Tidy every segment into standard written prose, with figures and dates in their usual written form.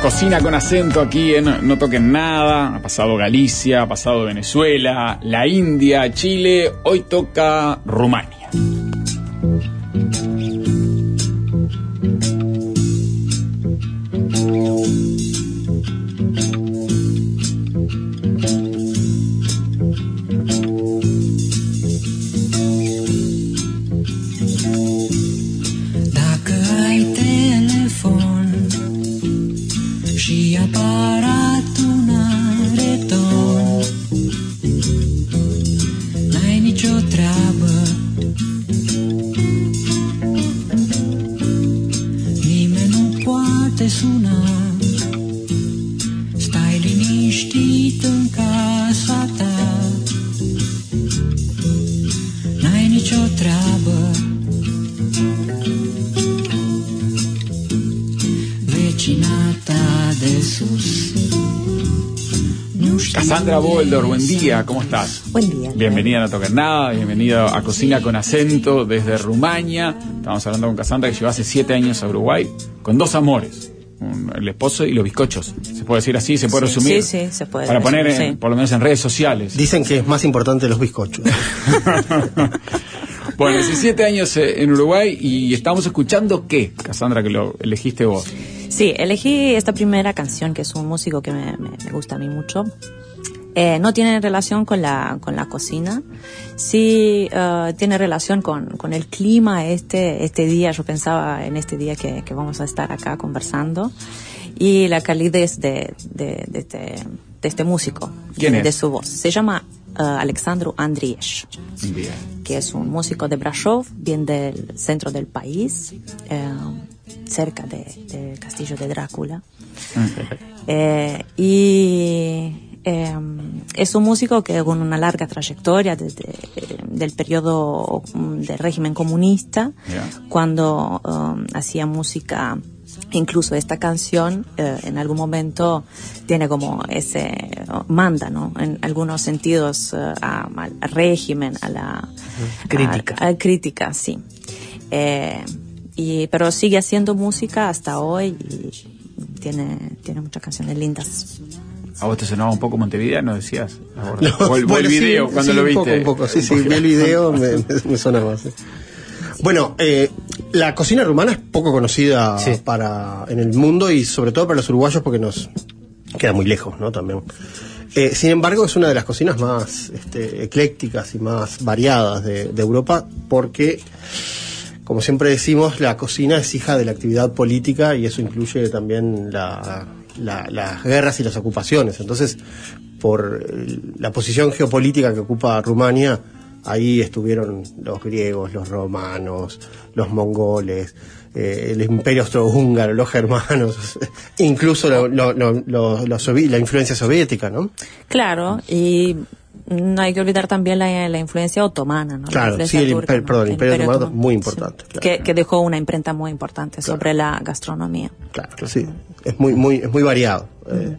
Cocina con acento aquí en No Toquen Nada. Ha pasado Galicia, ha pasado Venezuela, la India, Chile. Hoy toca Rumania. Cassandra Boldor, buen día, ¿cómo estás? Buen día. Bienvenida a No Toquen Nada, bienvenida a Cocina con Acento desde Rumania. Estamos hablando con Cassandra, que llegó hace 7 años a Uruguay con 2 amores, el esposo y los bizcochos. ¿Se puede decir así? ¿Se puede resumir? Sí, se puede. Para poner, por lo menos en redes sociales. Dicen que es más importante los bizcochos. Bueno, 17 años en Uruguay y estamos escuchando ¿qué, Cassandra, que lo elegiste vos? Sí, elegí esta primera canción, que es un músico que me gusta a mí mucho. No tiene relación con la cocina, sí tiene relación con el clima este día. Yo pensaba en este día que vamos a estar acá conversando, y la calidez de este músico. ¿Quién es? De su voz. Se llama Alexandru Andrieș, que es un músico de Brașov, bien del centro del país, cerca del castillo de Drácula. Es un músico que con una larga trayectoria desde del periodo del régimen comunista, cuando hacía música. Incluso esta canción en algún momento tiene como manda, ¿no? En algunos sentidos al régimen, a la crítica. A crítica, sí. Pero sigue haciendo música hasta hoy y tiene muchas canciones lindas. ¿A vos te sonaba un poco Montevideo, no decías? No, o el video, sí, cuando sí, lo viste. Un poco, sí, vi el video, me sonaba así. Bueno, la cocina rumana es poco conocida en el mundo, y sobre todo para los uruguayos, porque nos queda muy lejos, ¿no? También. Sin embargo, es una de las cocinas más eclécticas y más variadas de Europa, porque, como siempre decimos, la cocina es hija de la actividad política, y eso incluye también las guerras y las ocupaciones. Entonces, por la posición geopolítica que ocupa Rumania, ahí estuvieron los griegos, los romanos, los mongoles, el imperio austrohúngaro, los germanos, incluso la influencia soviética, ¿no? Claro, y no hay que olvidar también la influencia otomana, ¿no? Claro, sí, el imperio otomano muy importante. Sí, claro. Que dejó una imprenta muy importante sobre la gastronomía. Claro, sí, es muy variado.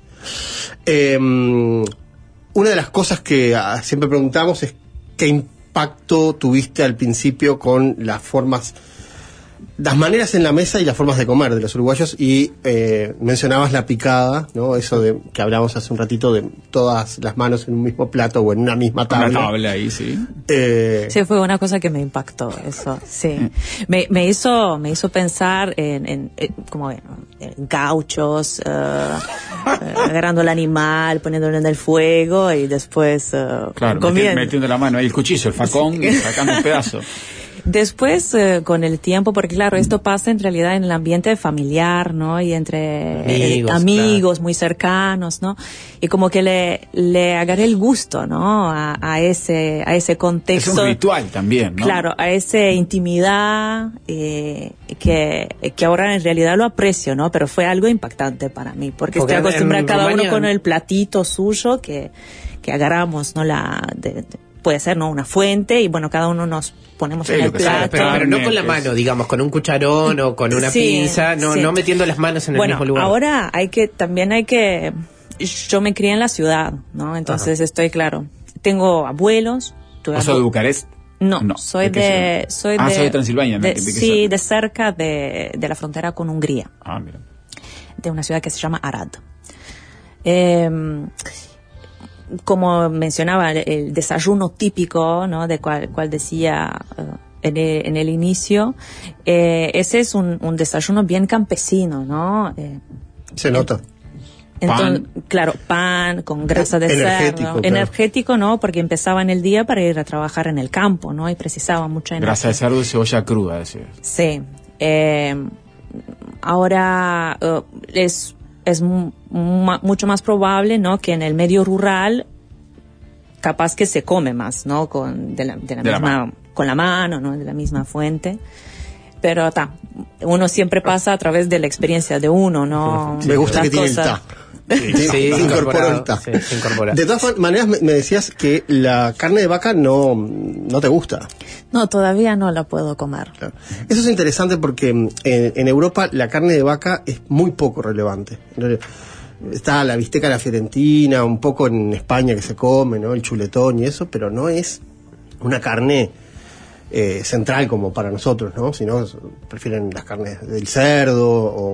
Una de las cosas que siempre preguntamos es ¿qué impacto tuviste al principio con las maneras en la mesa y las formas de comer de los uruguayos? Y mencionabas la picada, ¿no? Eso de que hablamos hace un ratito, de todas las manos en un mismo plato o en una misma tabla. Una tabla ahí, sí. Sí, fue una cosa que me impactó, eso, sí. Me hizo pensar en gauchos, agarrando el animal, poniéndolo en el fuego y después metiendo la mano ahí, el cuchillo, el facón, y sacando un pedazo. Después, con el tiempo, porque claro, esto pasa en realidad en el ambiente familiar, ¿no? Y entre amigos claro, muy cercanos, ¿no? Y como que le agarré el gusto, ¿no? A ese contexto. Es un ritual también, ¿no? Claro, a esa intimidad, que ahora en realidad lo aprecio, ¿no? Pero fue algo impactante para mí, porque estoy acostumbrada a cada uno con el platito suyo que agarramos, ¿no? Puede ser, ¿no? Una fuente, y bueno, cada uno nos ponemos en el plato. Pero no con la mano, digamos, con un cucharón o con una pinza, no metiendo las manos en el mismo lugar. Ahora también hay que, yo me crié en la ciudad, ¿no? Entonces estoy claro, tengo abuelos. ¿Vos sos de Bucarest? No, soy de Transilvania, ¿no? de cerca de la frontera con Hungría. Ah, mira. de una ciudad que se llama Arad. Como mencionaba, el desayuno típico, ¿no? De cual decía en el inicio, ese es un desayuno bien campesino, ¿no? Se nota. Entonces, claro, pan con grasa de cerdo, claro. Energético, ¿no? Porque empezaban el día para ir a trabajar en el campo, ¿no? Y precisaba mucha energía. Grasa de cerdo y cebolla cruda, decías. Sí. Ahora es mucho más probable, ¿no? Que en el medio rural capaz que se come más, ¿no? Con la mano, ¿no? De la misma fuente. Pero uno siempre pasa a través de la experiencia de uno, ¿no? Me gusta que tiene el ta. Sí, incorporó el ta. Sí, de todas maneras, me decías que la carne de vaca no te gusta. No, todavía no la puedo comer. Claro. Eso es interesante porque en Europa la carne de vaca es muy poco relevante. Está la bisteca a la fiorentina, un poco en España que se come, ¿no? El chuletón y eso, pero no es una carne central como para nosotros, ¿no? Si no, prefieren las carnes del cerdo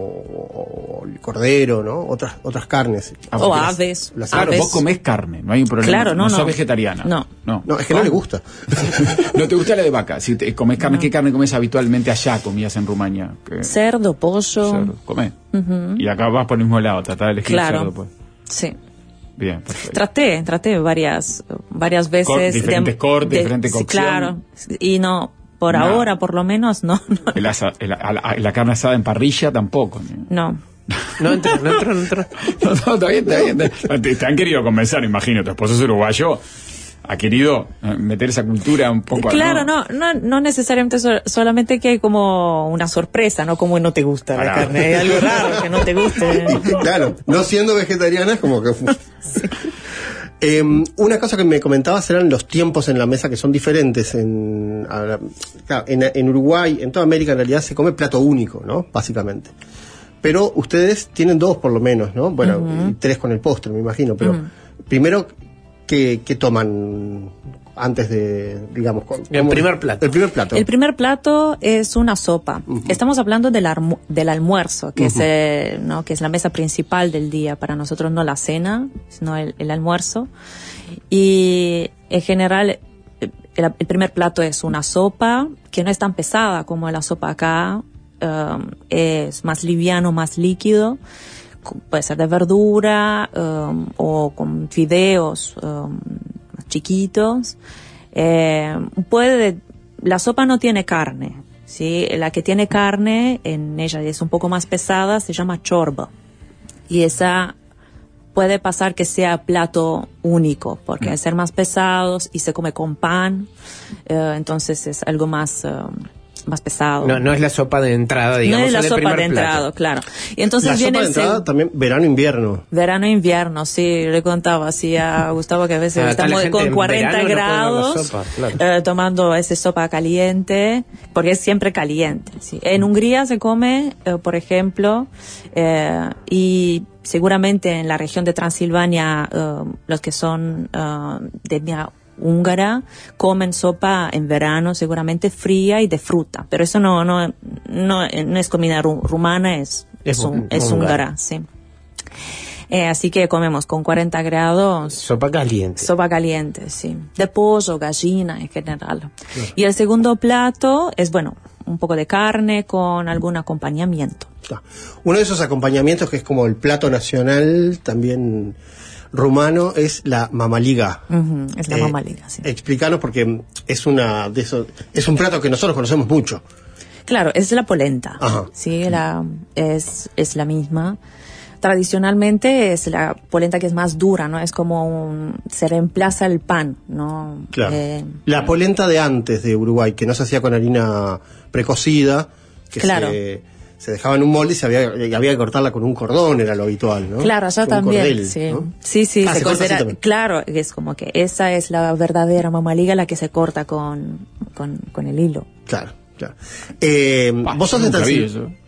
o el cordero, ¿no? Otras carnes. O aves. Claro, vos comés carne, no hay un problema. Claro, no sos vegetariana. No, es que no le gusta. ¿No te gusta la de vaca? Si comés carne, ¿qué carne comés habitualmente allá, comías en Rumania? Cerdo, pollo. Cerdo, comés. Y acá vas por el mismo lado, tratás de elegir cerdo, pues. Sí. Bien, perfecto. Traté varias veces. Diferentes cortes, diferentes cocciones. Claro, y no, ahora por lo menos no. La carne asada en parrilla tampoco. No. No entró. No, está bien. Te han querido convencer, imagino, tu esposo es uruguayo. Ha querido meter esa cultura un poco. Claro, no necesariamente solamente que hay como una sorpresa, no como no te gusta la carne, hay algo raro que no te guste. Claro, no siendo vegetariana es como que... Sí. Una cosa que me comentabas eran los tiempos en la mesa que son diferentes. En Uruguay, en toda América en realidad se come plato único, ¿no? Básicamente. Pero ustedes tienen 2 por lo menos, ¿no? Bueno, y 3 con el postre, me imagino, pero primero... ¿Qué toman antes de, digamos... El primer plato. El primer plato es una sopa. Estamos hablando del almuerzo, que es la mesa principal del día. Para nosotros no la cena, sino el almuerzo. Y en general, el primer plato es una sopa, que no es tan pesada como la sopa acá. Es más liviano, más líquido. Puede ser de verdura o con fideos más chiquitos. La sopa no tiene carne, ¿sí? La que tiene carne en ella y es un poco más pesada se llama chorba. Y esa puede pasar que sea plato único, porque al ser más pesados y se come con pan, entonces es algo más pesado. No es la sopa de entrada, digamos. No es la sopa de entrada, claro. Y entonces la viene sopa de entrada también verano-invierno. Verano-invierno, sí, le contaba así a Gustavo que a veces estamos con 40 grados tomando esa sopa caliente, porque es siempre caliente. ¿Sí? En Hungría se come, por ejemplo, y seguramente en la región de Transilvania, los que son de etnia húngara comen sopa en verano seguramente fría y de fruta, pero eso no es comida rumana, es húngara, sí. Así que comemos con 40 grados sopa caliente, sí, de pollo, gallina en general. Claro. Y el segundo plato es un poco de carne con algún acompañamiento. Uno de esos acompañamientos que es como el plato nacional también rumano es la mamaliga. Es la mamaliga, sí. Explícanos porque es un plato que nosotros conocemos mucho. Claro, es la polenta. Ajá. Sí, es la misma. Tradicionalmente es la polenta que es más dura, ¿no? Es como se reemplaza el pan, ¿no? Claro. La polenta de antes de Uruguay, que no se hacía con harina precocida, que claro. Se dejaba en un molde y había que cortarla con un cordón, era lo habitual, ¿no? Claro, allá también, cordel, sí. ¿No? Sí, se considera, claro, es como que esa es la verdadera mamaliga, la que se corta con el hilo. Claro. ¿Vos sos de Transilvania?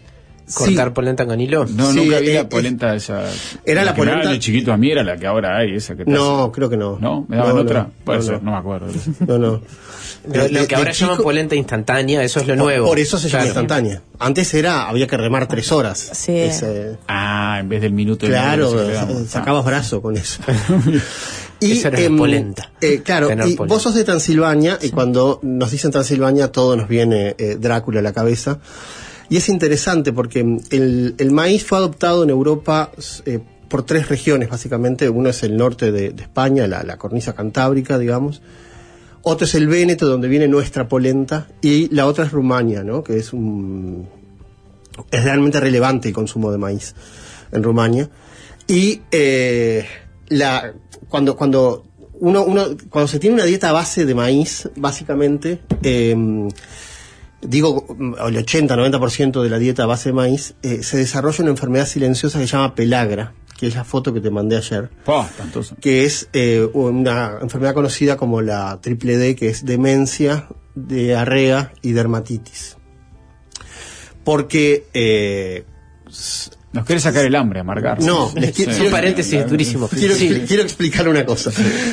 cortar polenta con hilo? No, sí, nunca vi la polenta esa. Era la polenta de chiquito a mí, era la que ahora hay, esa que no, creo que no. ¿No? ¿Me daban otra? Puede ser, no me acuerdo. No. Lo que ahora llaman polenta instantánea, eso es lo nuevo. Por eso se llama instantánea. Antes había que remar 3 horas. Sí. En vez del minuto. Claro, sacabas brazo con eso. Y eso era polenta. Claro, y polenta. Vos sos de Transilvania, y cuando nos dicen Transilvania todo nos viene Drácula a la cabeza. Y es interesante porque el maíz fue adoptado en Europa por 3 regiones básicamente. Uno es el norte de España, la cornisa cantábrica, digamos. Otro es el Véneto, donde viene nuestra polenta, y la otra es Rumania, ¿no? Que es realmente relevante el consumo de maíz en Rumania. Y cuando se tiene una dieta a base de maíz, básicamente, el 80-90% de la dieta a base de maíz, se desarrolla una enfermedad silenciosa que se llama pelagra, que es la foto que te mandé ayer, que es una enfermedad conocida como la triple D, que es demencia, diarrea y dermatitis. Porque nos quiere sacar el hambre, amargar. No, un paréntesis durísimo. Quiero explicar una cosa.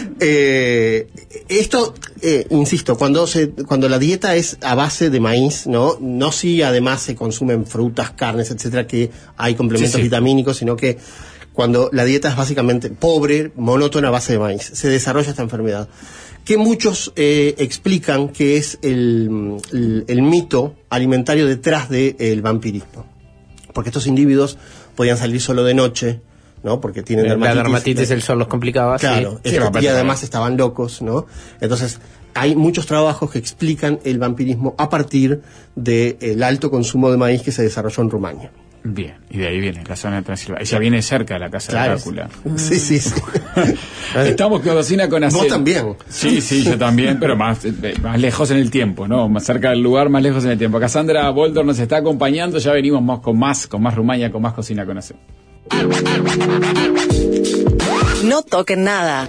Esto, insisto, cuando la dieta es a base de maíz, no si además se consumen frutas, carnes, etcétera, que hay complementos vitamínicos, sino que cuando la dieta es básicamente pobre, monótona, a base de maíz, se desarrolla esta enfermedad. Que muchos explican que es el mito alimentario detrás del vampirismo. Porque estos individuos podían salir solo de noche, ¿no? Porque tienen dermatitis. La dermatitis, el sol los complicaba. Claro, y además estaban locos, ¿no? Entonces, hay muchos trabajos que explican el vampirismo a partir del alto consumo de maíz que se desarrolló en Rumania. Bien, y de ahí viene la zona de Transilvania. Ella viene cerca de la casa de Drácula. Sí. Estamos con Cocina con Acento. Vos también. Sí, yo también, pero más lejos en el tiempo, ¿no? Más cerca del lugar, más lejos en el tiempo. Cassandra Boldor nos está acompañando, ya venimos con más Rumania, con más Cocina con Acento. No toquen nada.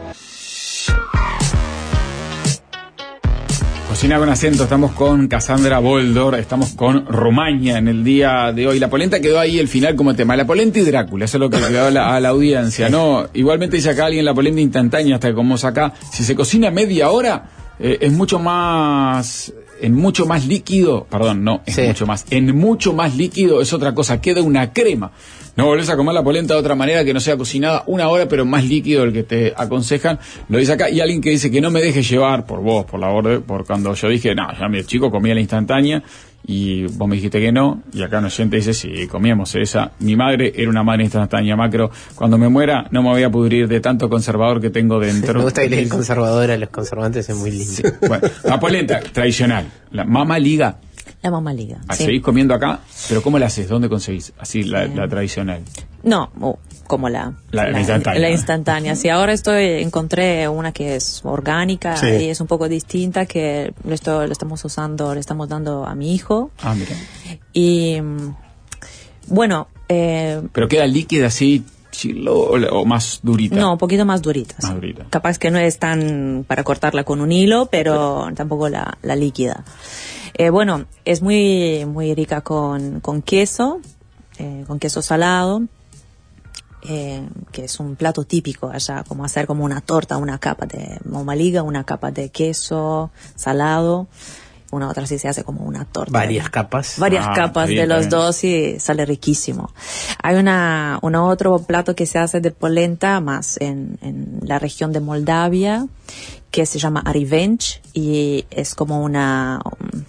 Cocina con Acento, estamos con Cassandra Boldor, estamos con Rumania en el día de hoy. La polenta quedó ahí el final como tema, la polenta y Drácula, eso es lo que quedó a la audiencia, ¿no? Igualmente dice acá alguien, la polenta instantánea, hasta como acá, si se cocina media hora, es mucho más líquido, en mucho más líquido es otra cosa, queda una crema. No volvés a comer la polenta de otra manera que no sea cocinada 1 hora, pero más líquido el que te aconsejan. Lo dice acá. Y alguien que dice que no me deje llevar por vos, por cuando yo dije, no, ya mi chico comía la instantánea y vos me dijiste que no. Y acá un oyente dice, sí, comíamos esa. Mi madre era una madre instantánea, Macro. Cuando me muera no me voy a pudrir de tanto conservador que tengo dentro. Me gusta que el conservador a los conservantes, es muy lindo. Sí. Bueno, la polenta tradicional, la Mama Liga. La Mama Liga. ¿Seguís comiendo acá? ¿Pero cómo la haces? ¿Dónde conseguís? Así, la tradicional. No, como la instantánea. La instantánea. Sí, ahora encontré una que es orgánica y es un poco distinta, que lo estamos usando, le estamos dando a mi hijo. Ah, mira. Y, bueno... ¿Pero queda líquida así, chilo, o más durita? No, un poquito más durita. Más durita. Capaz que no es tan para cortarla con un hilo, pero tampoco la líquida. Bueno, es muy muy rica con queso salado, que es un plato típico allá, como hacer como una torta, una capa de Mama Liga, una capa de queso salado, una otra sí se hace como una torta. Varias capas De los dos y sale riquísimo. Hay otro plato que se hace de polenta más en la región de Moldavia, que se llama arivench, y es como una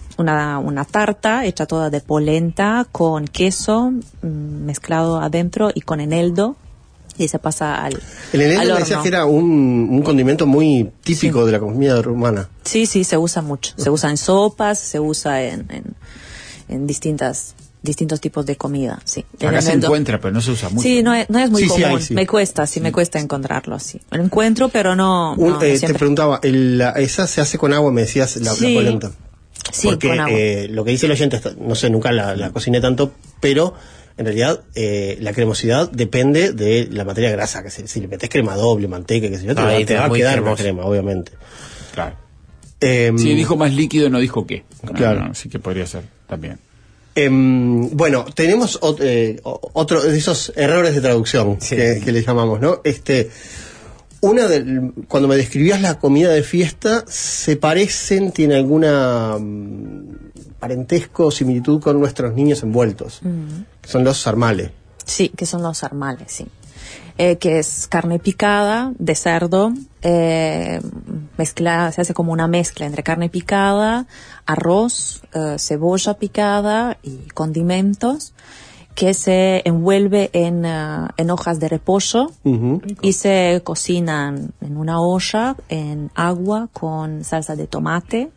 tarta hecha toda de polenta con queso mezclado adentro y con eneldo, y se pasa al El eneldo al me horno. decías que era un condimento muy típico de la comida rumana. Sí, se usa mucho. Se usa en sopas, se usa en distintos tipos de comida, sí. Acá se encuentra, pero no se usa mucho. Sí, no es muy común. Sí. Me cuesta encontrarlo así. Lo encuentro, pero no Te siempre. preguntaba, esa se hace con agua, me decías, la polenta. Sí, porque con agua. Lo que dice el oyente, no sé, nunca la cociné tanto, pero en realidad la cremosidad depende de la materia grasa, que si le metes crema doble, manteca, que sé yo, te va a quedar más crema, obviamente. Claro. Sí, dijo más líquido, no dijo qué. Claro. Así que podría ser también. Bueno, tenemos otro de esos errores de traducción que le llamamos, ¿no? Cuando me describías la comida de fiesta, se parecen, tiene alguna parentesco o similitud con nuestros niños envueltos, que son los sarmales. Sí, que son los sarmales, sí. Que es carne picada de cerdo, mezclada, se hace como una mezcla entre carne picada, arroz, cebolla picada y condimentos, que se envuelve en hojas de repollo y se cocinan en una olla en agua con salsa de tomate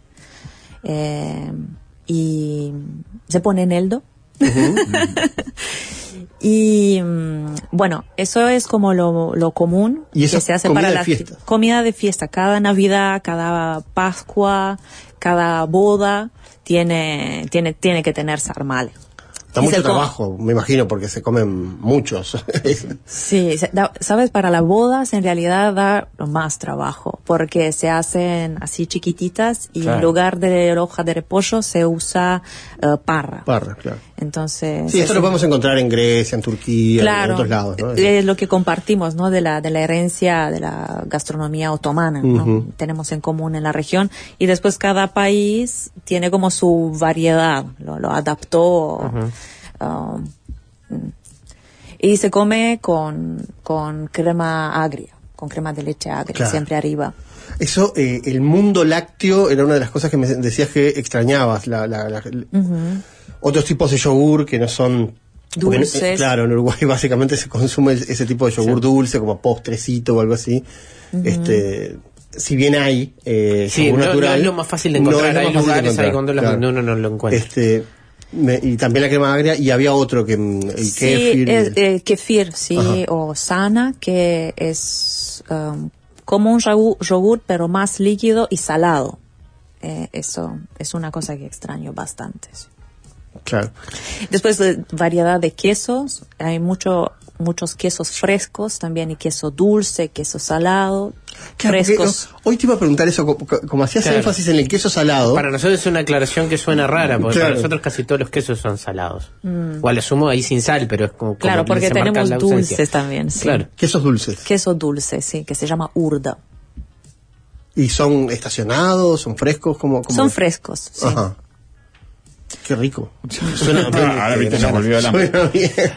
y se pone eneldo. Y bueno, eso es como lo común que se hace para la comida de fiesta. Cada Navidad, cada Pascua, cada boda tiene que tener sarmales. Da mucho trabajo, me imagino, porque se comen muchos. Sí, sabes, para las bodas en realidad da más trabajo, porque se hacen así chiquititas y en lugar de hoja de repollo se usa parra. Parra, claro. Entonces... Sí, esto lo podemos encontrar en Grecia, en Turquía, en otros lados, ¿no? Es lo que compartimos, ¿no? De la herencia de la gastronomía otomana, ¿no? Tenemos en común en la región, y después cada país tiene como su variedad, lo adaptó. Y se come con crema agria, con crema de leche agria, siempre arriba. Eso, el mundo lácteo era una de las cosas que me decías que extrañabas, otros tipos de yogur que no son dulces. Claro, en Uruguay básicamente se consume ese tipo de yogur dulce, como postrecito o algo así. Si bien hay yogur natural, no es lo más fácil de encontrar. Hay lugares ahí cuando no lo encuentras. Y también la crema agria, y había otro que el kéfir. Kéfir, sí, o sana, que es como un yogur, pero más líquido y salado. Eso es una cosa que extraño bastante. Sí. Claro. Después de variedad de quesos, hay muchos quesos frescos también, y queso dulce, queso salado, frescos. Hoy te iba a preguntar eso, como hacías énfasis en el queso salado. Para nosotros es una aclaración que suena rara, porque para nosotros casi todos los quesos son salados. O a lo sumo ahí sin sal, pero es como claro, porque tenemos dulces también. Sí. Claro. Quesos dulces. Queso dulce, sí, que se llama urda. ¿Y son estacionados, son frescos? Son frescos, sí. Ajá. Qué rico. Suena bien. Suena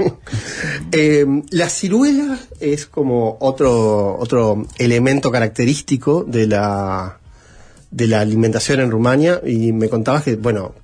bien. La ciruela es como otro elemento característico de la alimentación en Rumania, y me contabas que, bueno,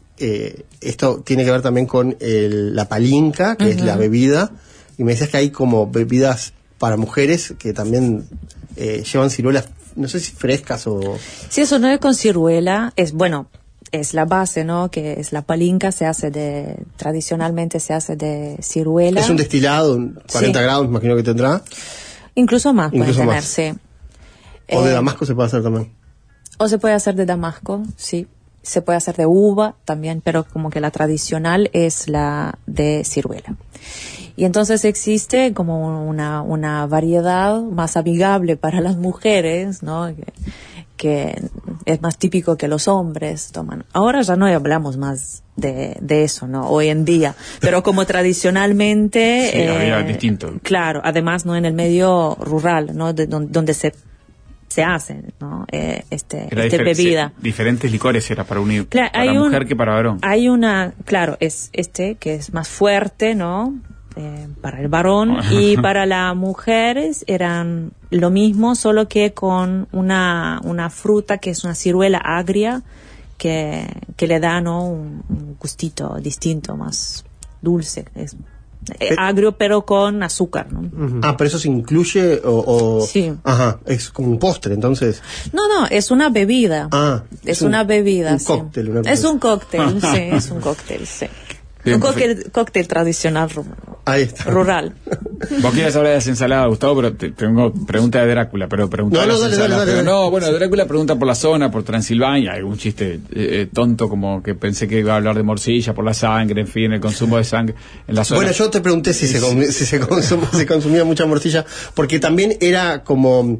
esto tiene que ver también con la palinka, que es la bebida, y me decías que hay como bebidas para mujeres que también llevan ciruelas, no sé si frescas o... Sí, eso no es con ciruela, es la base, ¿no? Que es la palinka, tradicionalmente se hace de ciruela. Es un destilado, 40 grados, imagino que tendrá. Incluso más puede tener, sí. O de damasco se puede hacer también. O se puede hacer de damasco, sí. Se puede hacer de uva también, pero como que la tradicional es la de ciruela. Y entonces existe como una variedad más amigable para las mujeres, ¿no? Que es más típico que los hombres toman. Ahora ya no hablamos más de eso, ¿no? Hoy en día. Pero como tradicionalmente... Sí, había distinto. Claro, además, ¿no? En el medio rural, ¿no? Donde se hacen, ¿no? Bebida. Diferentes licores era para unir, claro, para mujer que para varón. Claro, es que es más fuerte, ¿no? Para el varón, y para las mujeres eran lo mismo, solo que con una fruta que es una ciruela agria que le da, ¿no? un gustito distinto, más dulce. Es agrio pero con azúcar, ¿no? Pero eso se incluye o sí. Ajá, es como un postre, entonces. No, es una bebida. Es una bebida. Un cóctel. Es un cóctel, sí, es un cóctel, sí. Bien, un cóctel tradicional Ahí está. Rural. Vos quieres hablar de las ensaladas, Gustavo, pero tengo pregunta de Drácula, pero pregunta dale. Bueno, Drácula pregunta por la zona, por Transilvania, hay un chiste tonto como que pensé que iba a hablar de morcilla, por la sangre, en fin, el consumo de sangre en la zona. Bueno, yo te pregunté si se consumía mucha morcilla, porque también era como...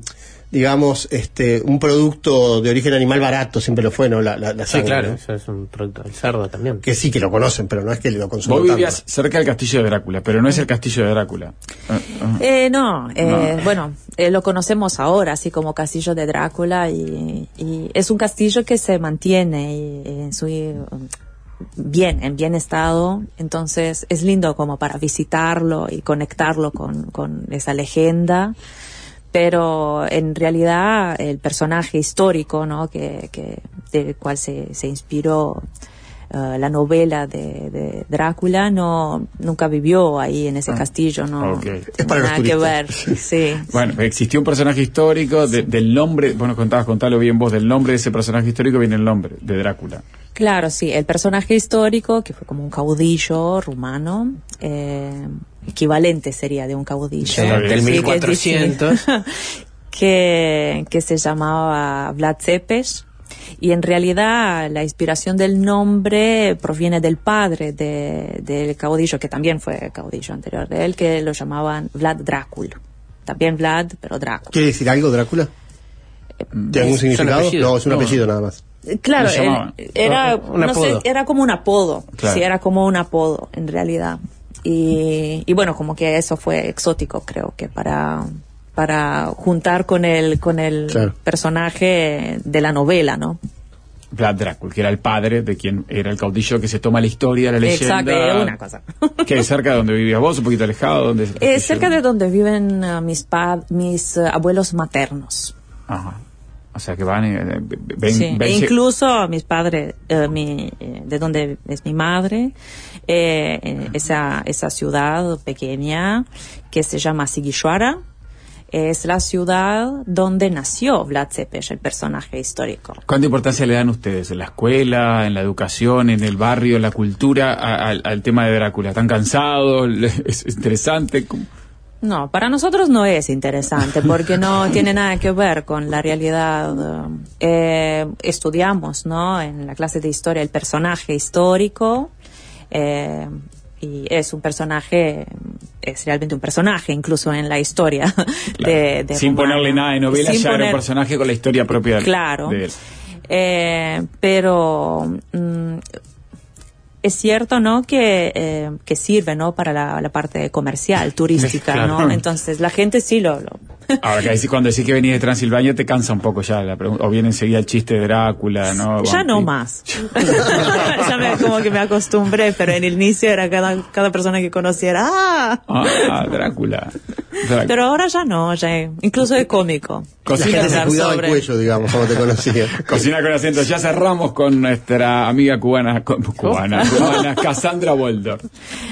digamos, un producto de origen animal barato, siempre lo fue, ¿no? La sangre, sí, claro, ¿no? eso es un producto del cerdo también. Que sí, que lo conocen, pero no es que lo consuman. Vos vivías cerca del castillo de Drácula, pero no es el castillo de Drácula. Bueno, lo conocemos ahora, así como castillo de Drácula, y es un castillo que se mantiene en bien estado, entonces es lindo como para visitarlo y conectarlo con esa leyenda. Pero en realidad el personaje histórico, ¿no? del cual se inspiró la novela de Drácula, nunca vivió ahí en ese castillo, no. Okay. Es para nada los que turistas. ver. Sí. Bueno, existió un personaje histórico del nombre, bueno, contalo bien vos, del nombre de ese personaje histórico viene el nombre de Drácula. Claro, sí, el personaje histórico, que fue como un caudillo rumano, equivalente sería de un caudillo. Sí, del 1400. que se llamaba Vlad Tepes, y en realidad la inspiración del nombre proviene del padre del caudillo, que también fue caudillo anterior de él, que lo llamaban Vlad Drácula. También Vlad, pero Drácula. ¿Quiere decir algo, Drácula? ¿Tiene algún significado? No, es un apellido nada más. Claro, era como un apodo. Claro. Sí, era como un apodo en realidad. Y bueno, como que eso fue exótico, creo que para juntar con el claro. personaje de la novela, ¿no? Vlad Drácula, que era el padre de quien era el caudillo que se toma la historia, la leyenda. Exacto, una cosa. Que es cerca de donde vivías vos, un poquito alejado. ¿Dónde es el castillo? Cerca de donde viven mis abuelos maternos. Ajá. O sea que van, Sí. E incluso mis padres, de donde es mi madre, esa ciudad pequeña que se llama Sigishwara, es la ciudad donde nació Vlad Tepes, el personaje histórico. ¿Cuánta importancia le dan ustedes en la escuela, en la educación, en el barrio, en la cultura al tema de Drácula? ¿Están cansados? ¿Es interesante? No, para nosotros no es interesante porque no tiene nada que ver con la realidad. Estudiamos, ¿no? En la clase de historia el personaje histórico, y es un personaje, es realmente un personaje incluso en la historia. Claro. Sin ponerle nada de novela, ya era un personaje con la historia propia de él. Pero es cierto, ¿no? Que sirve, ¿no? Para la parte comercial, turística, claro. ¿no? Entonces la gente sí lo Ahora, cuando decís que venís de Transilvania te cansa un poco ya la pregunta, o viene enseguida el chiste de Drácula, ¿no? Ya no más. Como que me acostumbré, pero en el inicio era cada persona que conociera, Drácula. Pero ahora ya no, incluso es cómico. La gente se cuidaba el cuello, digamos, como te conocía. Cocina con acento. Ya cerramos con nuestra amiga cubana, Cassandra Boldor.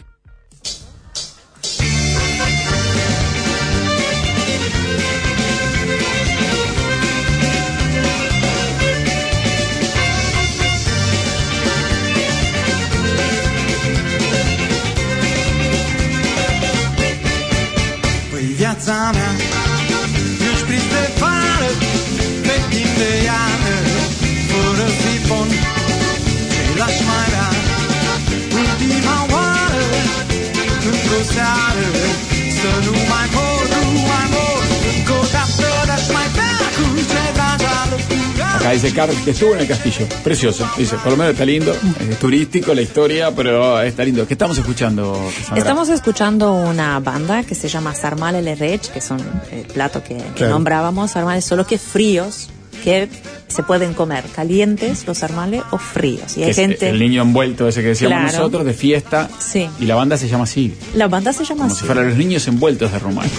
Viața mea ești prins de vară, pe timp de iarnă, fără sifon, ce lași mai rea ultima oară, într-o seară, să nu mai mor, încă o dată n-aș mai bea cu ce dragă locura. Acá dice Carl que estuvo en el castillo, precioso, dice, por lo menos está lindo, es turístico la historia, pero está lindo. ¿Qué estamos escuchando, Cassandra? Estamos escuchando una banda que se llama Sarmale Lerech, que son el plato que nombrábamos, sarmales, solo que fríos, que se pueden comer calientes los sarmales o fríos. Y hay gente, el niño envuelto ese que decíamos nosotros, de fiesta, sí. Y la banda se llama así. La banda se llama como así. si fueran los niños envueltos de Rumania.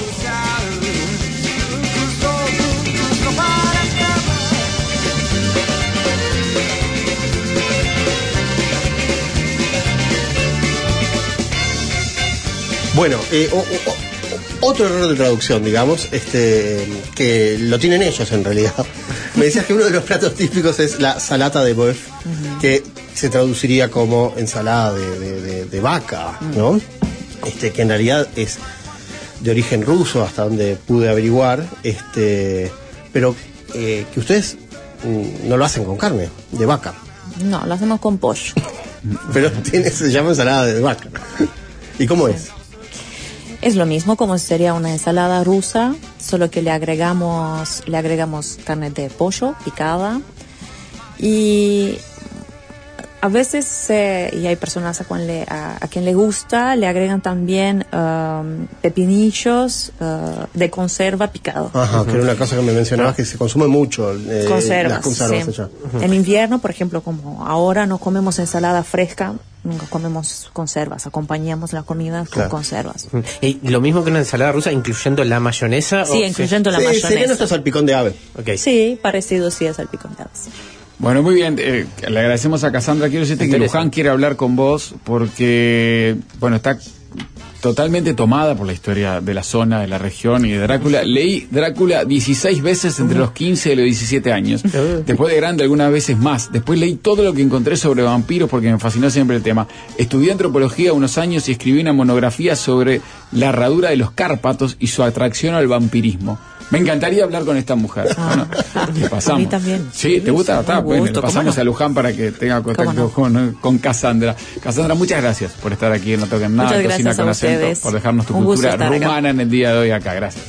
Bueno, otro error de traducción, digamos, que lo tienen ellos en realidad. Me decías que uno de los platos típicos es la salata de bœuf, que se traduciría como ensalada de vaca, ¿no? Que en realidad es de origen ruso, hasta donde pude averiguar, pero que ustedes no lo hacen con carne de vaca. No, lo hacemos con pollo. Pero se llama ensalada de vaca. ¿Y cómo es? Es lo mismo como sería una ensalada rusa, solo que le agregamos carne de pollo picada y a veces, y hay personas a quien le gusta, le agregan también pepinillos de conserva picado. Ajá, que era una cosa que me mencionabas que se consume mucho. Conservas, las conservas sí. allá. En invierno, por ejemplo, como ahora no comemos ensalada fresca, nunca comemos conservas, acompañamos la comida con conservas. ¿Y lo mismo que una ensalada rusa, incluyendo la mayonesa? Sí, incluyendo la mayonesa. Sería nuestro salpicón de ave. Okay. Sí, parecido sí es salpicón de aves. Bueno, muy bien, le agradecemos a Cassandra. Quiero decirte que Luján quiere hablar con vos porque, bueno, está totalmente tomada por la historia de la zona, de la región y de Drácula. Leí Drácula 16 veces entre los 15 y los 17 años. Después de grande, algunas veces más. Después leí todo lo que encontré sobre vampiros porque me fascinó siempre el tema. Estudié antropología unos años y escribí una monografía sobre la herradura de los Cárpatos y su atracción al vampirismo. Me encantaría hablar con esta mujer. Bueno, le pasamos. A mí también. Sí, ¿te gusta? Está, bueno, le pasamos no? a Luján para que tenga contacto con Cassandra. Cassandra, muchas gracias por estar aquí en No Toquen Nada, muchas Cocina con Acento, ustedes. por dejarnos tu Un cultura gusto estar rumana acá en el día de hoy acá. Gracias.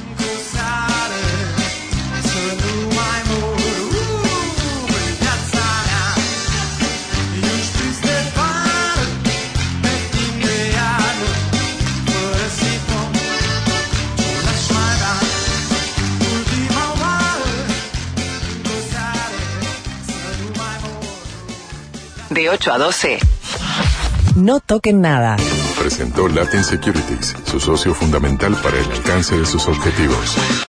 De 8 a 12. No toquen nada. Presentó Latin Securities, su socio fundamental para el alcance de sus objetivos.